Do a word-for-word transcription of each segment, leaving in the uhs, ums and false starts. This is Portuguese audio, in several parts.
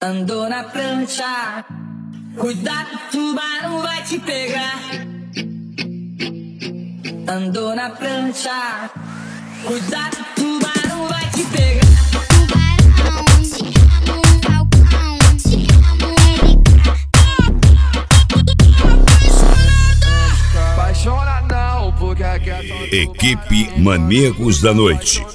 Andou na prancha, cuidado, o tubarão vai te pegar. Andou na prancha, cuidado, o tubarão vai te pegar. Equipe Maníacos da Noite.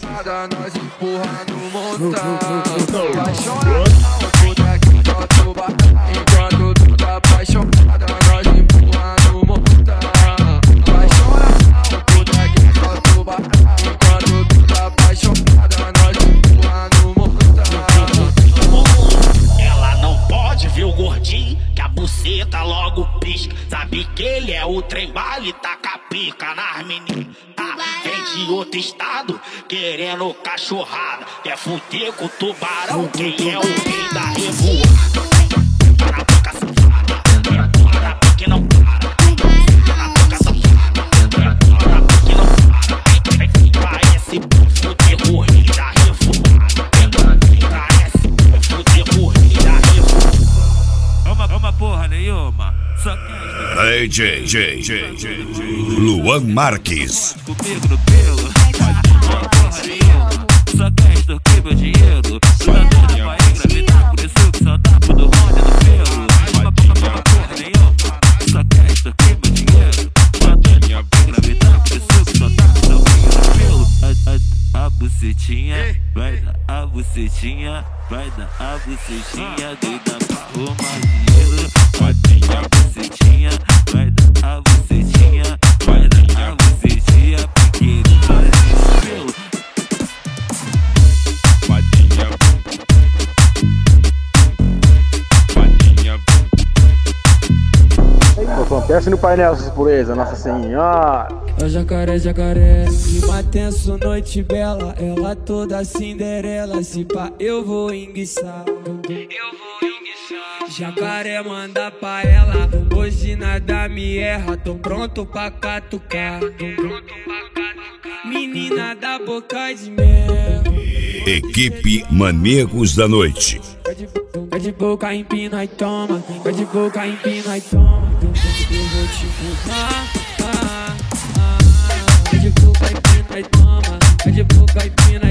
Ela não pode ver o gordinho, que a buceta logo pisca. Sabe que ele é o trem bala e taca a pica nas meninas. Ah, vem de outro estado, querendo cachorrada. Quer fuder com o tubarão, quem é o rei da revoada? Para a boca safada, para a boca não para. Para a boca safada, para a boca não para. Parece fuder o rei da revoada. Parece fuder o rei da revoada. Uma, uma porra nenhuma, só que D J, J, J, J, Luan Marques. comigo no pelo, uma porra nenhuma, só quer extorquir meu dinheiro. Tu tá doido pra engravidar, por isso que só dá pro do Rony no pelo. Uma porra, porra nenhuma, só quer extorquir meu dinheiro. Tu tá doido pra engravidar, por isso que só dá pro do Rony no pelo. A, a, a bucetinha, vai dar a bucetinha, vai dar a bucetinha, doida pra arrumar dinheiro. Vai dar a bucetinha, vai dar a bucetinha, vai dar a bucetinha, porque faz pelo. Vadinha, vadinha. Acontece no painel, essas purezas, Nossa Senhora. É o jacaré, jacaré, clima tenso, noite bela. Ela toda Cinderela, se pá eu vou enguiçar. Eu vou enguiçar. Jacaré manda pra ela, hoje nada me erra. Tô pronto pra catucar, tô pronto pra catucar. Menina da boca de mel. Equipe Maníacos da Noite. Vai de boca, empina e toma. Vai de boca, empina e toma. Eu vou te fumar. Vai de boca, empina e toma. Vai de boca, empina